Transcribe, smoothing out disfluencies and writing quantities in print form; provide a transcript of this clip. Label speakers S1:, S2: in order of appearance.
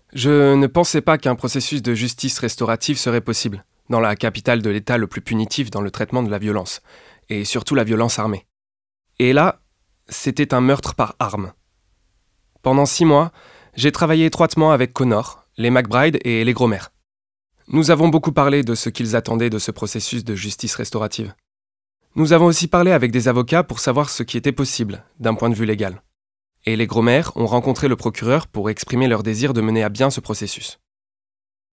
S1: Je ne pensais pas qu'un processus de justice restaurative serait possible, dans la capitale de l'État le plus punitif dans le traitement de la violence, et surtout la violence armée. Et là, c'était un meurtre par arme. Pendant 6 mois, j'ai travaillé étroitement avec Connor, les McBride et les Gromer. Nous avons beaucoup parlé de ce qu'ils attendaient de ce processus de justice restaurative. Nous avons aussi parlé avec des avocats pour savoir ce qui était possible, d'un point de vue légal. Et les Gromer ont rencontré le procureur pour exprimer leur désir de mener à bien ce processus.